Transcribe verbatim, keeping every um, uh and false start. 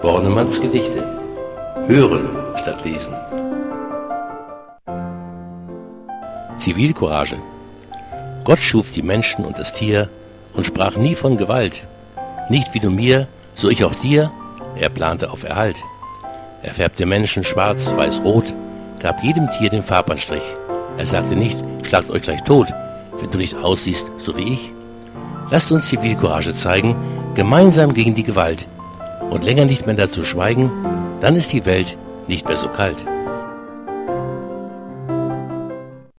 Bornemanns Gedichte. Hören statt lesen. Zivilcourage. Gott schuf die Menschen und das Tier und sprach nie von Gewalt. Nicht wie du mir, so ich auch dir, er plante auf Erhalt. Er färbte Menschen schwarz, weiß, rot, gab jedem Tier den Farbanstrich. Er sagte nicht, schlagt euch gleich tot, wenn du nicht aussiehst, so wie ich. Lasst uns Zivilcourage zeigen, gemeinsam gegen die Gewalt. Und länger nicht mehr dazu schweigen, dann ist die Welt nicht mehr so kalt.